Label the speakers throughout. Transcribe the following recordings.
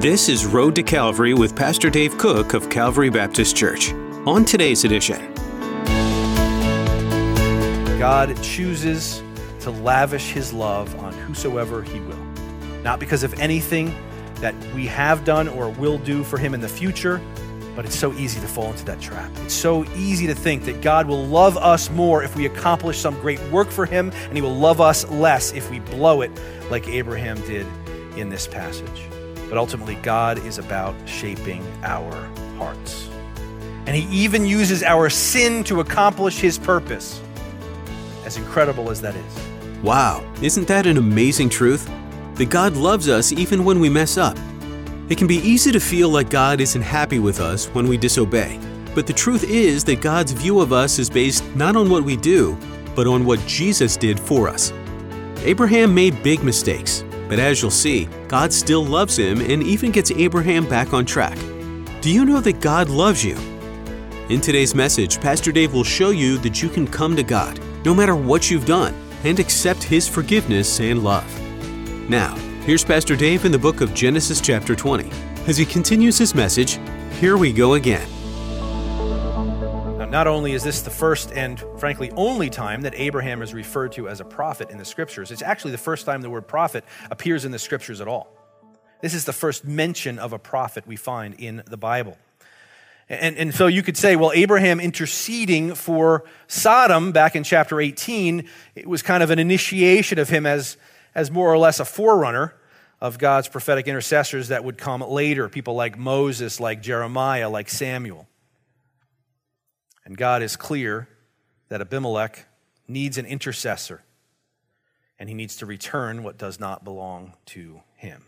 Speaker 1: This is Road to Calvary with Pastor Dave Cook of Calvary Baptist Church. On today's edition,
Speaker 2: God chooses to lavish his love on whosoever he will. Not because of anything that we have done or will do for him in the future, but it's so easy to fall into that trap. It's so easy to think that God will love us more if we accomplish some great work for him, and he will love us less if we blow it like Abraham did in this passage. But ultimately, God is about shaping our hearts. And he even uses our sin to accomplish his purpose, as incredible as that is.
Speaker 1: wow, isn't that an amazing truth? That God loves us even when we mess up. It can be easy to feel like God isn't happy with us when we disobey. But the truth is that God's view of us is based not on what we do, but on what Jesus did for us. Abraham made big mistakes, but as you'll see, God still loves him and even gets Abraham back on track. Do you know that God loves you? In today's message, Pastor Dave will show you that you can come to God, no matter what you've done, and accept his forgiveness and love. Now, here's Pastor Dave in the book of Genesis chapter 20. As he continues his message, here we go again.
Speaker 2: Now, not only is this the first and frankly only time that Abraham is referred to as a prophet in the scriptures, it's actually the first time the word prophet appears in the scriptures at all. This is the first mention of a prophet we find in the Bible. And so you could say, well, Abraham interceding for Sodom back in chapter 18, it was kind of an initiation of him as more or less a forerunner of God's prophetic intercessors that would come later, people like Moses, like Jeremiah, like Samuel. And God is clear that Abimelech needs an intercessor, and he needs to return what does not belong to him.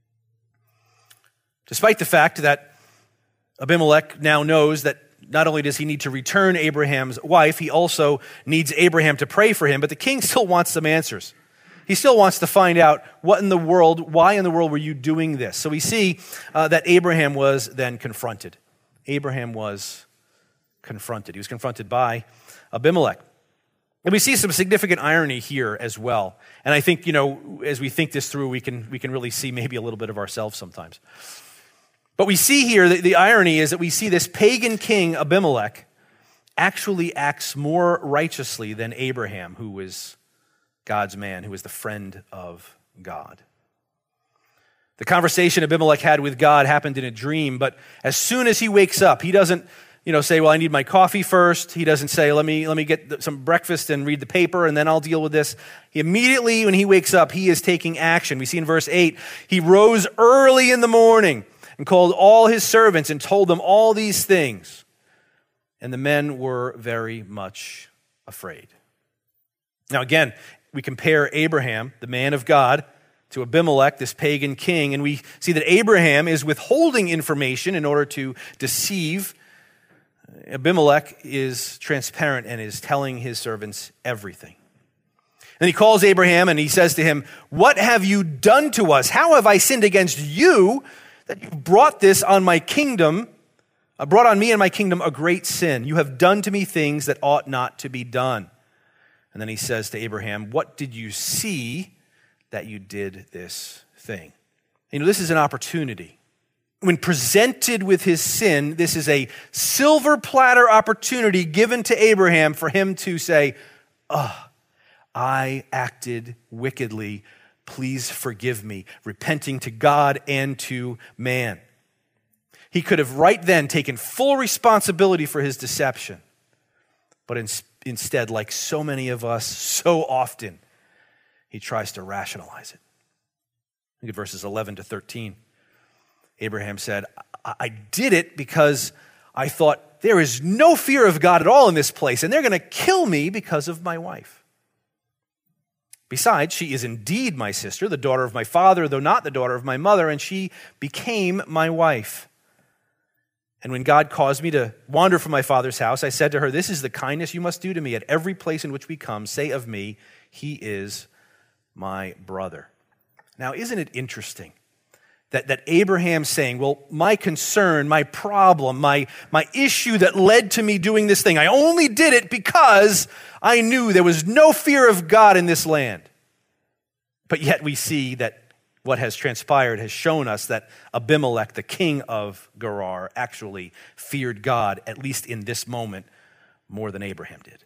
Speaker 2: Despite the fact that Abimelech now knows that not only does he need to return Abraham's wife, he also needs Abraham to pray for him, but the king still wants some answers. He still wants to find out why in the world were you doing this? So we see that Abraham was then confronted. Abraham was confronted. He was confronted by Abimelech. And we see some significant irony here as well. And I think, as we think this through, we can really see maybe a little bit of ourselves sometimes. But we see here, the irony is that we see this pagan king, Abimelech, actually acts more righteously than Abraham, who was God's man, who was the friend of God. The conversation Abimelech had with God happened in a dream, but as soon as he wakes up, he doesn't say, well, I need my coffee first. He doesn't say, let me get some breakfast and read the paper, and then I'll deal with this. He immediately, when he wakes up, he is taking action. We see in verse 8, he rose early in the morning and called all his servants and told them all these things. And the men were very much afraid. Now again, we compare Abraham, the man of God, to Abimelech, this pagan king, and we see that Abraham is withholding information in order to deceive. Abimelech is transparent and is telling his servants everything. And he calls Abraham and he says to him, "What have you done to us? How have I sinned against you that you brought this on my kingdom, brought on me and my kingdom a great sin? You have done to me things that ought not to be done." And then he says to Abraham, "What did you see that you did this thing?" This is an opportunity. When presented with his sin, this is a silver platter opportunity given to Abraham for him to say, I acted wickedly. Please forgive me, repenting to God and to man. He could have right then taken full responsibility for his deception, but instead, like so many of us, so often, he tries to rationalize it. Look at verses 11 to 13. Abraham said, I did it because I thought there is no fear of God at all in this place, and they're going to kill me because of my wife. Besides, she is indeed my sister, the daughter of my father, though not the daughter of my mother, and she became my wife. And when God caused me to wander from my father's house, I said to her, "This is the kindness you must do to me at every place in which we come. Say of me, he is my brother." Now, isn't it interesting that Abraham's saying, well, my concern, my problem, my issue that led to me doing this thing, I only did it because I knew there was no fear of God in this land. But yet we see that what has transpired has shown us that Abimelech, the king of Gerar, actually feared God, at least in this moment, more than Abraham did.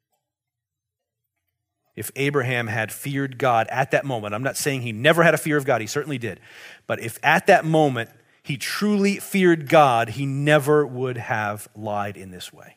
Speaker 2: If Abraham had feared God at that moment, I'm not saying he never had a fear of God, he certainly did. But if at that moment he truly feared God, he never would have lied in this way.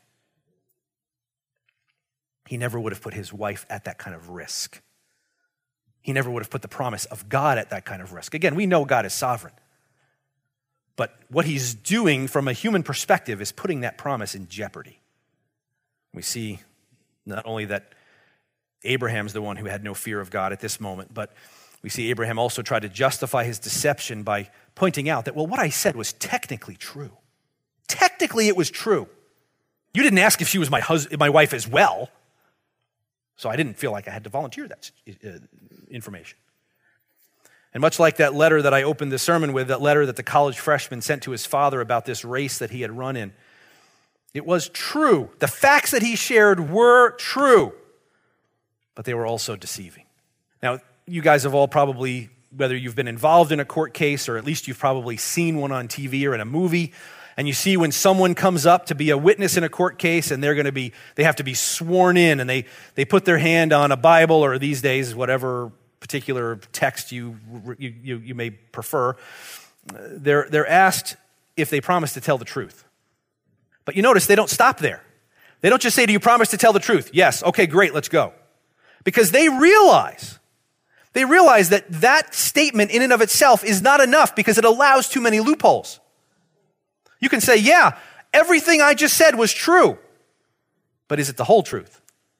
Speaker 2: He never would have put his wife at that kind of risk. He never would have put the promise of God at that kind of risk. Again, we know God is sovereign. But what he's doing from a human perspective is putting that promise in jeopardy. We see not only that Abraham's the one who had no fear of God at this moment, but we see Abraham also try to justify his deception by pointing out that, well, what I said was technically true. Technically, it was true. You didn't ask if she was my wife as well, so I didn't feel like I had to volunteer that information. And much like that letter that I opened the sermon with, that letter that the college freshman sent to his father about this race that he had run in, it was true. The facts that he shared were true, but they were also deceiving. Now, you guys have all probably, whether you've been involved in a court case or at least you've probably seen one on TV or in a movie, and you see when someone comes up to be a witness in a court case and they have to be sworn in and they put their hand on a Bible or these days, whatever particular text you may prefer, they're asked if they promise to tell the truth. But you notice they don't stop there. They don't just say, do you promise to tell the truth? Yes, okay, great, let's go. Because they realize that statement in and of itself is not enough because it allows too many loopholes. You can say, yeah, everything I just said was true, but is it the whole truth?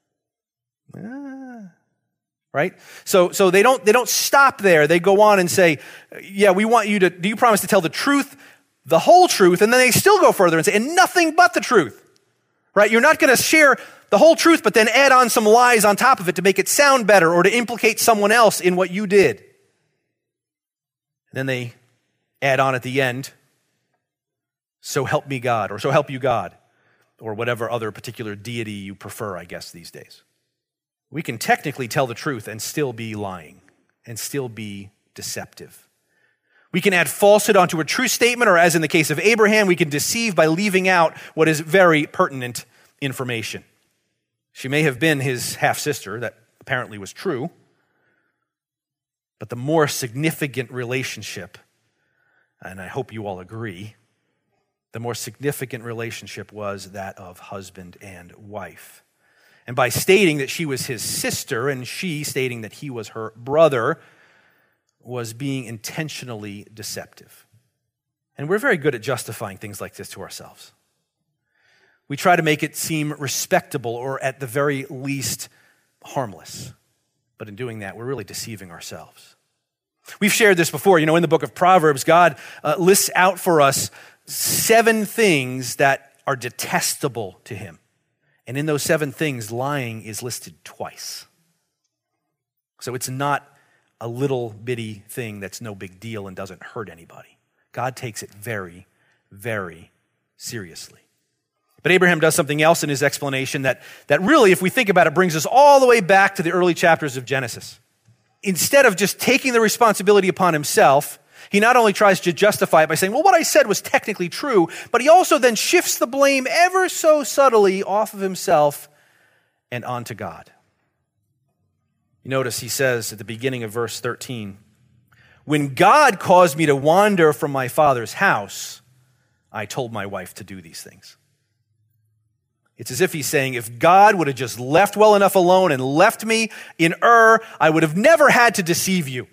Speaker 2: Right? So they don't stop there. They go on and say, yeah, do you promise to tell the truth, the whole truth? And then they still go further and say, and nothing but the truth. Right? You're not going to share the whole truth, but then add on some lies on top of it to make it sound better or to implicate someone else in what you did. And then they add on at the end, so help me God, or so help you God, or whatever other particular deity you prefer, I guess, these days. We can technically tell the truth and still be lying and still be deceptive. We can add falsehood onto a true statement, or as in the case of Abraham, we can deceive by leaving out what is very pertinent information. She may have been his half-sister, that apparently was true, but the more significant relationship, and I hope you all agree, the more significant relationship was that of husband and wife. And by stating that she was his sister and she stating that he was her brother was being intentionally deceptive. And we're very good at justifying things like this to ourselves. We try to make it seem respectable or at the very least harmless. But in doing that, we're really deceiving ourselves. We've shared this before. In the book of Proverbs, God lists out for us 7 things that are detestable to him. And in those 7 things, lying is listed twice. So it's not a little bitty thing that's no big deal and doesn't hurt anybody. God takes it very, very seriously. But Abraham does something else in his explanation that really, if we think about it, brings us all the way back to the early chapters of Genesis. Instead of just taking the responsibility upon himself, he not only tries to justify it by saying, well, what I said was technically true, but he also then shifts the blame ever so subtly off of himself and onto God. You notice he says at the beginning of verse 13, when God caused me to wander from my father's house, I told my wife to do these things. It's as if he's saying, if God would have just left well enough alone and left me in Ur, I would have never had to deceive you.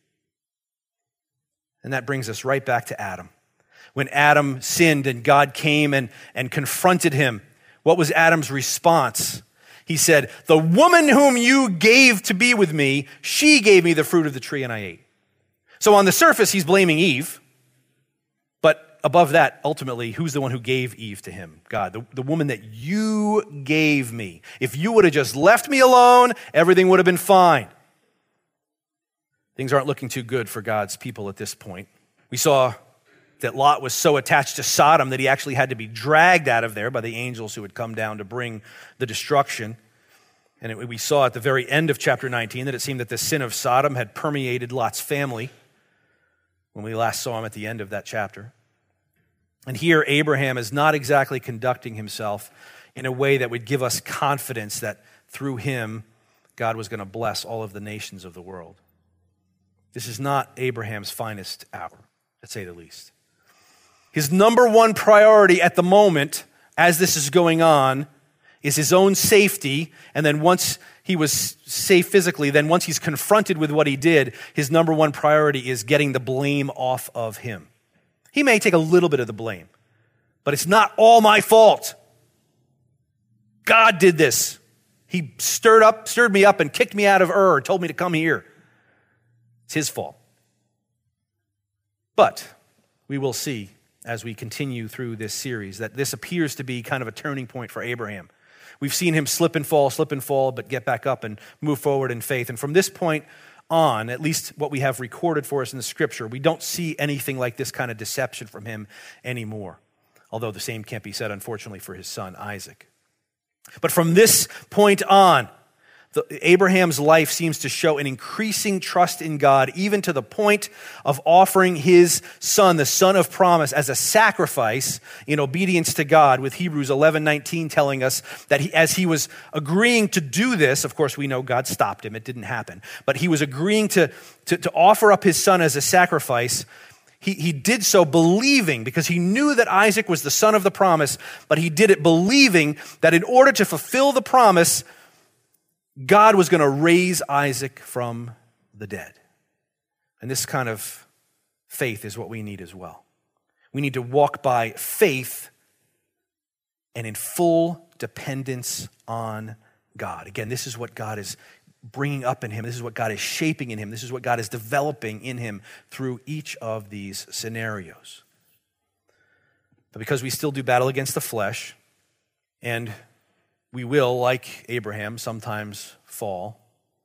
Speaker 2: And that brings us right back to Adam. When Adam sinned and God came and confronted him, what was Adam's response? He said, the woman whom you gave to be with me, she gave me the fruit of the tree and I ate. So on the surface, he's blaming Eve. But above that, ultimately, who's the one who gave Eve to him? God, the woman that you gave me. If you would have just left me alone, everything would have been fine. Things aren't looking too good for God's people at this point. We saw that Lot was so attached to Sodom that he actually had to be dragged out of there by the angels who had come down to bring the destruction. And we saw at the very end of chapter 19 that it seemed that the sin of Sodom had permeated Lot's family. when we last saw him at the end of that chapter. And here, Abraham is not exactly conducting himself in a way that would give us confidence that through him, God was going to bless all of the nations of the world. This is not Abraham's finest hour, to say the least. His number one priority at the moment, as this is going on, is his own safety. And then once he was safe physically, then once he's confronted with what he did, his number one priority is getting the blame off of him. He may take a little bit of the blame, but it's not all my fault. God did this. He stirred me up and kicked me out of Ur, told me to come here. It's his fault. But we will see as we continue through this series that this appears to be kind of a turning point for Abraham. We've seen him slip and fall, but get back up and move forward in faith. And from this point on, at least what we have recorded for us in the scripture, we don't see anything like this kind of deception from him anymore. Although the same can't be said, unfortunately, for his son Isaac. But from this point on, Abraham's life seems to show an increasing trust in God, even to the point of offering his son, the son of promise, as a sacrifice in obedience to God, with Hebrews 11:19 telling us that as he was agreeing to do this, of course we know God stopped him, it didn't happen, but he was agreeing to offer up his son as a sacrifice. He did so believing, because he knew that Isaac was the son of the promise, but he did it believing that in order to fulfill the promise, God was going to raise Isaac from the dead. And this kind of faith is what we need as well. We need to walk by faith and in full dependence on God. Again, this is what God is bringing up in him. This is what God is shaping in him. This is what God is developing in him through each of these scenarios. But because we still do battle against the flesh, and we will, like Abraham, sometimes fall,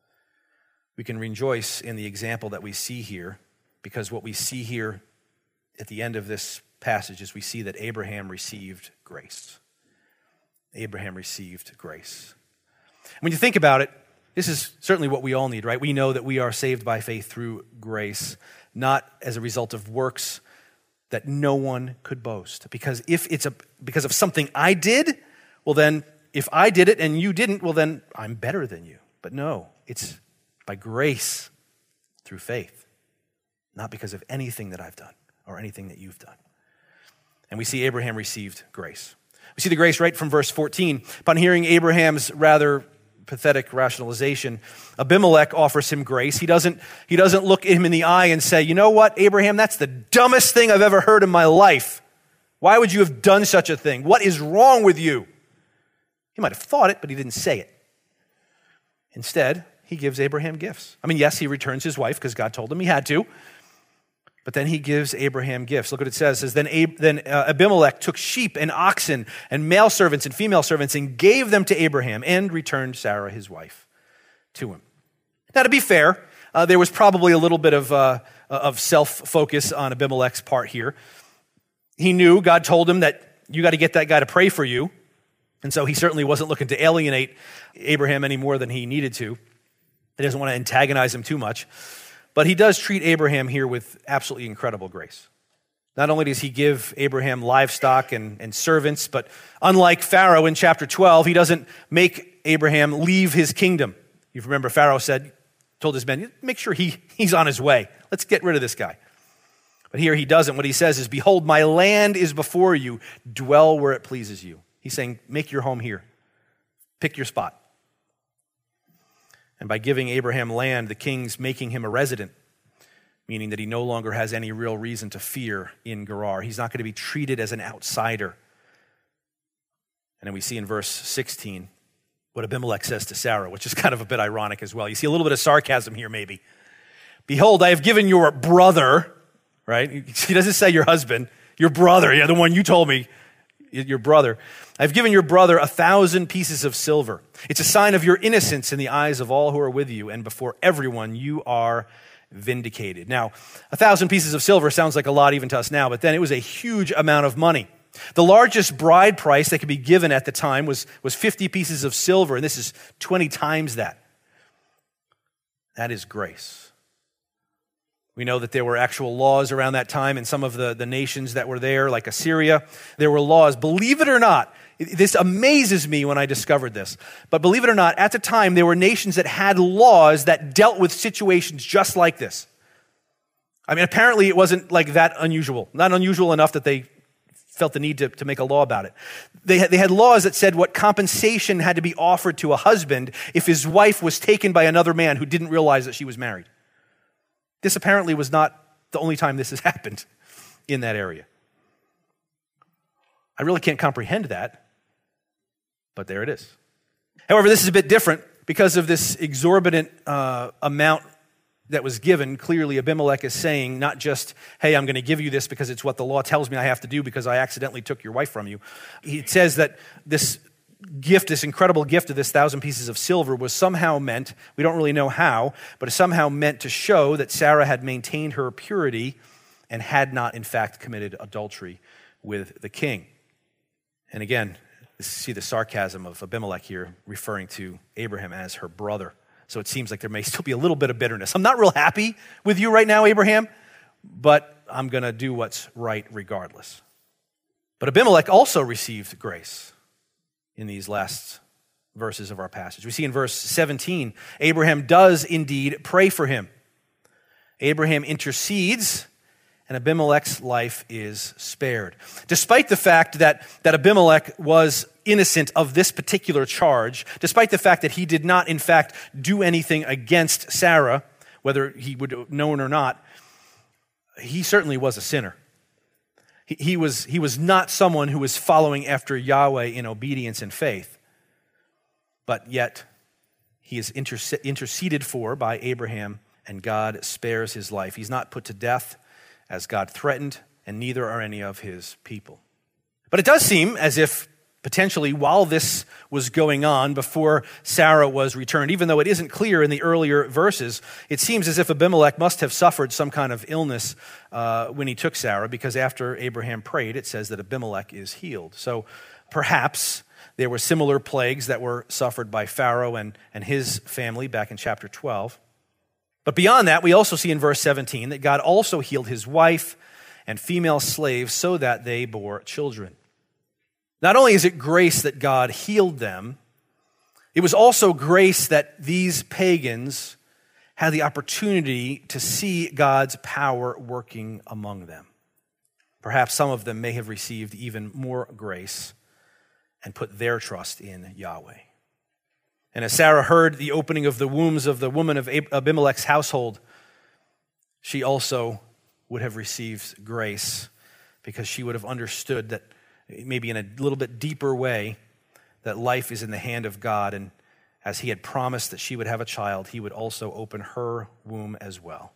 Speaker 2: we can rejoice in the example that we see here, because what we see here at the end of this passage is we see that Abraham received grace. Abraham received grace. When you think about it, this is certainly what we all need, right? We know that we are saved by faith through grace, not as a result of works that no one could boast. Because if it's because of something I did, well then, if I did it and you didn't, well then I'm better than you. But no, it's by grace through faith, not because of anything that I've done or anything that you've done. And we see Abraham received grace. We see the grace right from verse 14. Upon hearing Abraham's rather pathetic rationalization, Abimelech offers him grace. He doesn't look him in the eye and say, you know what, Abraham, that's the dumbest thing I've ever heard in my life. Why would you have done such a thing? What is wrong with you? He might have thought it, but he didn't say it. Instead, he gives Abraham gifts. I mean, yes, he returns his wife because God told him he had to, but then he gives Abraham gifts. Look what it says. It says, then Abimelech took sheep and oxen and male servants and female servants and gave them to Abraham and returned Sarah, his wife, to him. Now, to be fair, there was probably a little bit of self-focus on Abimelech's part here. He knew God told him that you got to get that guy to pray for you. And so he certainly wasn't looking to alienate Abraham any more than he needed to. He doesn't want to antagonize him too much. But he does treat Abraham here with absolutely incredible grace. Not only does he give Abraham livestock and servants, but unlike Pharaoh in chapter 12, he doesn't make Abraham leave his kingdom. You remember Pharaoh told his men, make sure he's on his way. Let's get rid of this guy. But here he doesn't. What he says is, behold, my land is before you. Dwell where it pleases you. He's saying, make your home here. Pick your spot. And by giving Abraham land, the king's making him a resident, meaning that he no longer has any real reason to fear in Gerar. He's not going to be treated as an outsider. And then we see in verse 16 what Abimelech says to Sarah, which is kind of a bit ironic as well. You see a little bit of sarcasm here maybe. Behold, I have given your brother, right? He doesn't say your husband, your brother, the one you told me, your brother. I've given your brother 1,000 pieces of silver. It's a sign of your innocence in the eyes of all who are with you, and before everyone you are vindicated. Now, 1,000 pieces of silver sounds like a lot even to us now, but then it was a huge amount of money. The largest bride price that could be given at the time was 50 pieces of silver, and this is 20 times that. That is grace. We know that there were actual laws around that time in some of the nations that were there, like Assyria. There were laws. Believe it or not, this amazes me when I discovered this, but believe it or not, at the time, there were nations that had laws that dealt with situations just like this. I mean, apparently it wasn't like that unusual, not unusual enough that they felt the need to make a law about it. They had laws that said what compensation had to be offered to a husband if his wife was taken by another man who didn't realize that she was married. This apparently was not the only time this has happened in that area. I really can't comprehend that, but there it is. However, this is a bit different because of this exorbitant amount that was given. Clearly, Abimelech is saying not just, hey, I'm going to give you this because it's what the law tells me I have to do because I accidentally took your wife from you. He says that this gift, this incredible gift of this 1,000 pieces of silver was somehow meant, we don't really know how, but it's somehow meant to show that Sarah had maintained her purity and had not, in fact, committed adultery with the king. And again, see the sarcasm of Abimelech here referring to Abraham as her brother. So it seems like there may still be a little bit of bitterness. I'm not real happy with you right now, Abraham, but I'm going to do what's right regardless. But Abimelech also received grace in these last verses of our passage. We see in verse 17, Abraham does indeed pray for him. Abraham intercedes, and Abimelech's life is spared. Despite the fact that Abimelech was innocent of this particular charge, despite the fact that he did not, in fact, do anything against Sarah, whether he would have known or not, he certainly was a sinner. He was not someone who was following after Yahweh in obedience and faith, but yet he is interceded for by Abraham, and God spares his life. He's not put to death as God threatened, and neither are any of his people. But it does seem as if potentially while this was going on before Sarah was returned, even though it isn't clear in the earlier verses, it seems as if Abimelech must have suffered some kind of illness when he took Sarah, because after Abraham prayed, it says that Abimelech is healed. So perhaps there were similar plagues that were suffered by Pharaoh and his family back in chapter 12. But beyond that, we also see in verse 17 that God also healed his wife and female slaves so that they bore children. Not only is it grace that God healed them, it was also grace that these pagans had the opportunity to see God's power working among them. Perhaps some of them may have received even more grace and put their trust in Yahweh. And as Sarah heard the opening of the wombs of the woman of Abimelech's household, she also would have received grace because she would have understood that maybe in a little bit deeper way, that life is in the hand of God, and as he had promised that she would have a child, he would also open her womb as well.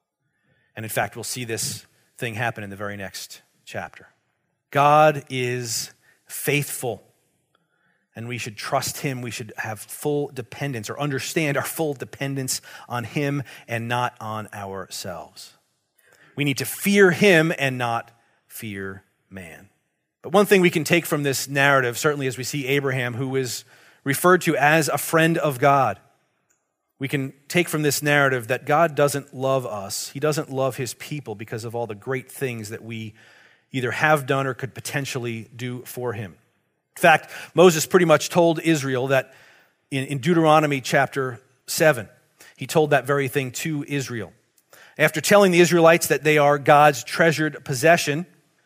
Speaker 2: And in fact, we'll see this thing happen in the very next chapter. God is faithful, and we should trust him. We should have full dependence, or understand our full dependence on him and not on ourselves. We need to fear him and not fear man. But one thing we can take from this narrative, certainly as we see Abraham, who is referred to as a friend of God, we can take from this narrative that God doesn't love us. He doesn't love his people because of all the great things that we either have done or could potentially do for him. In fact, Moses pretty much told Israel that in Deuteronomy chapter 7, he told that very thing to Israel. After telling the Israelites that they are God's treasured possession,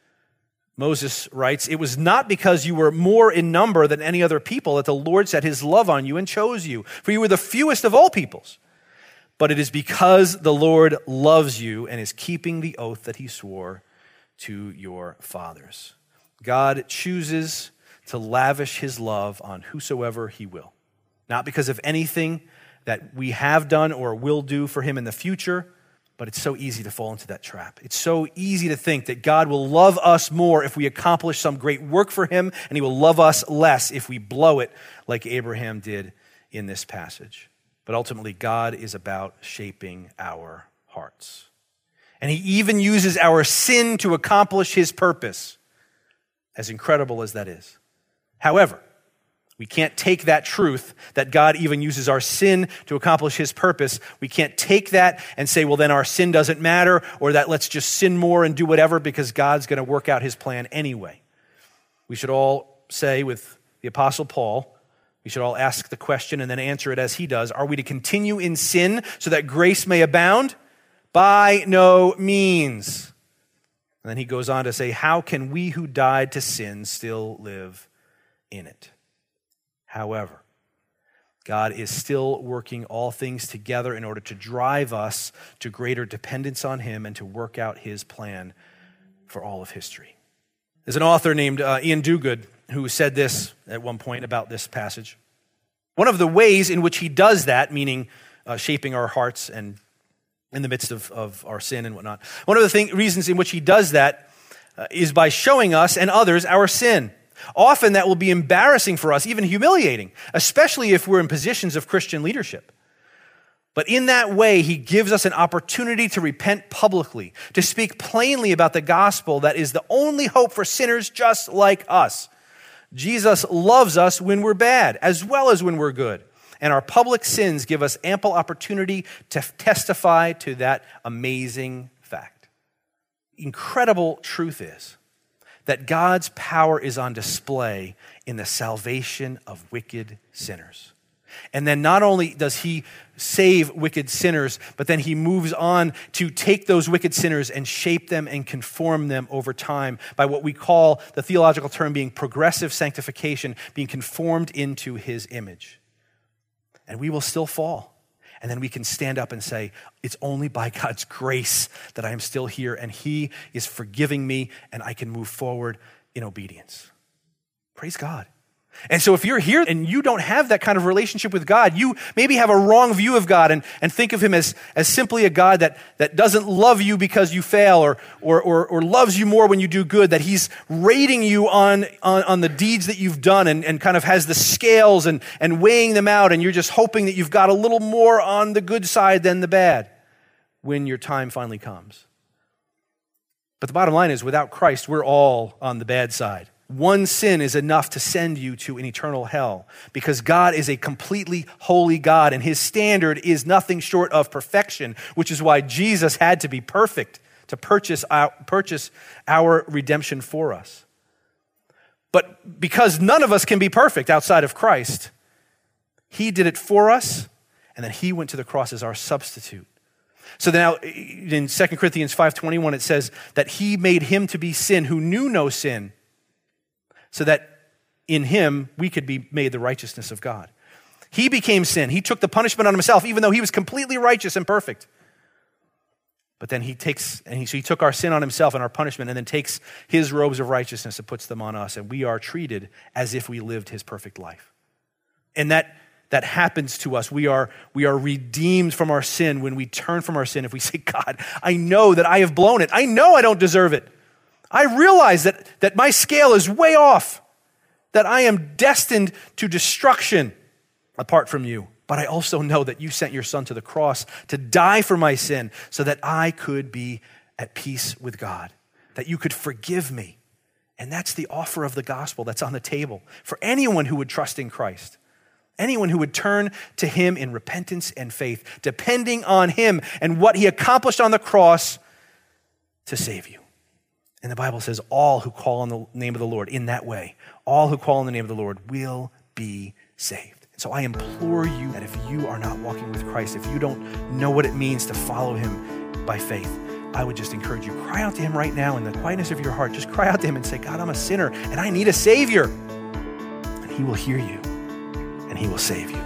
Speaker 2: Moses writes, "It was not because you were more in number than any other people that the Lord set his love on you and chose you, for you were the fewest of all peoples. But it is because the Lord loves you and is keeping the oath that he swore to your fathers." God chooses to lavish his love on whosoever he will, not because of anything that we have done or will do for him in the future, but it's so easy to fall into that trap. It's so easy to think that God will love us more if we accomplish some great work for him, and he will love us less if we blow it like Abraham did in this passage. But ultimately, God is about shaping our hearts. And he even uses our sin to accomplish his purpose, as incredible as that is. However, We can't take that truth that God even uses our sin to accomplish his purpose. We can't take that and say, well, then our sin doesn't matter, or that let's just sin more and do whatever because God's going to work out his plan anyway. We should all say with the Apostle Paul, we should all ask the question and then answer it as he does. Are we to continue in sin so that grace may abound? By no means. And then he goes on to say, how can we who died to sin still live in it? However, God is still working all things together in order to drive us to greater dependence on him and to work out his plan for all of history. There's an author named Ian Duguid who said this at one point about this passage. One of the ways in which he does that, meaning shaping our hearts and in the midst of our sin and whatnot, one of the reasons in which he does that is by showing us and others our sin. Often that will be embarrassing for us, even humiliating, especially if we're in positions of Christian leadership. But in that way, he gives us an opportunity to repent publicly, to speak plainly about the gospel that is the only hope for sinners just like us. Jesus loves us when we're bad, as well as when we're good. And our public sins give us ample opportunity to testify to that amazing fact. Incredible truth is that God's power is on display in the salvation of wicked sinners. And then not only does he save wicked sinners, but then he moves on to take those wicked sinners and shape them and conform them over time by what we call, the theological term being progressive sanctification, being conformed into his image. And we will still fall. And then we can stand up and say, it's only by God's grace that I am still here, and he is forgiving me, and I can move forward in obedience. Praise God. And so if you're here and you don't have that kind of relationship with God, you maybe have a wrong view of God and think of him as simply a God that doesn't love you because you fail or loves you more when you do good, that he's rating you on the deeds that you've done and kind of has the scales and weighing them out, and you're just hoping that you've got a little more on the good side than the bad when your time finally comes. But the bottom line is, without Christ, we're all on the bad side. One sin is enough to send you to an eternal hell because God is a completely holy God and his standard is nothing short of perfection, which is why Jesus had to be perfect to purchase our redemption for us. But because none of us can be perfect outside of Christ, he did it for us, and then he went to the cross as our substitute. So now in 2 Corinthians 5:21, it says that he made him to be sin who knew no sin, so that in him we could be made the righteousness of God. He became sin. He took the punishment on himself, even though he was completely righteous and perfect. But then he took our sin on himself and our punishment, and then takes his robes of righteousness and puts them on us, and we are treated as if we lived his perfect life. And that happens to us. We are redeemed from our sin when we turn from our sin. If we say, God, I know that I have blown it. I know I don't deserve it. I realize that my scale is way off, that I am destined to destruction apart from you. But I also know that you sent your son to the cross to die for my sin so that I could be at peace with God, that you could forgive me. And that's the offer of the gospel that's on the table for anyone who would trust in Christ, anyone who would turn to him in repentance and faith, depending on him and what he accomplished on the cross to save you. And the Bible says all who call on the name of the Lord in that way, all who call on the name of the Lord will be saved. So I implore you that if you are not walking with Christ, if you don't know what it means to follow him by faith, I would just encourage you, cry out to him right now in the quietness of your heart. Just cry out to him and say, God, I'm a sinner and I need a Savior. And he will hear you and he will save you.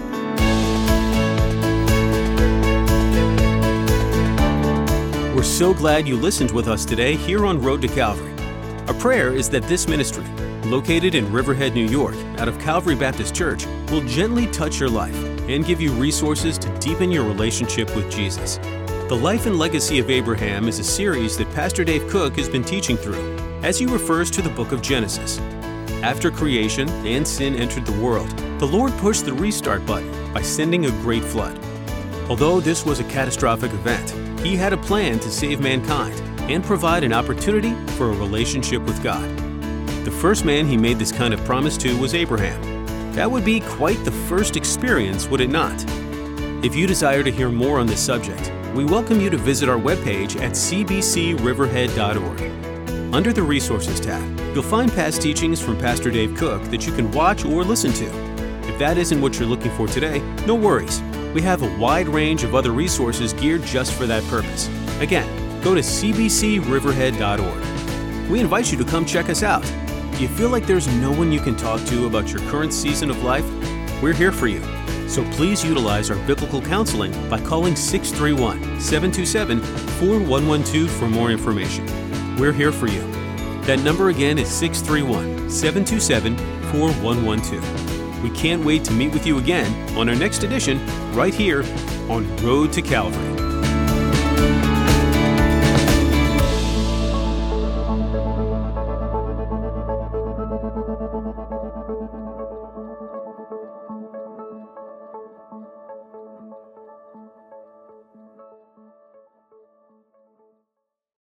Speaker 1: We're so glad you listened with us today here on Road to Calvary. Our prayer is that this ministry, located in Riverhead, New York, out of Calvary Baptist Church, will gently touch your life and give you resources to deepen your relationship with Jesus. The Life and Legacy of Abraham is a series that Pastor Dave Cook has been teaching through as he refers to the book of Genesis. After creation and sin entered the world, the Lord pushed the restart button by sending a great flood. Although this was a catastrophic event, he had a plan to save mankind and provide an opportunity for a relationship with God. The first man he made this kind of promise to was Abraham. That would be quite the first experience, would it not? If you desire to hear more on this subject, we welcome you to visit our webpage at cbcriverhead.org. Under the Resources tab, you'll find past teachings from Pastor Dave Cook that you can watch or listen to. If that isn't what you're looking for today, no worries. We have a wide range of other resources geared just for that purpose. Again, go to cbcriverhead.org. We invite you to come check us out. Do you feel like there's no one you can talk to about your current season of life? We're here for you. So please utilize our biblical counseling by calling 631-727-4112 for more information. We're here for you. That number again is 631-727-4112. We can't wait to meet with you again on our next edition right here on Road to Calvary.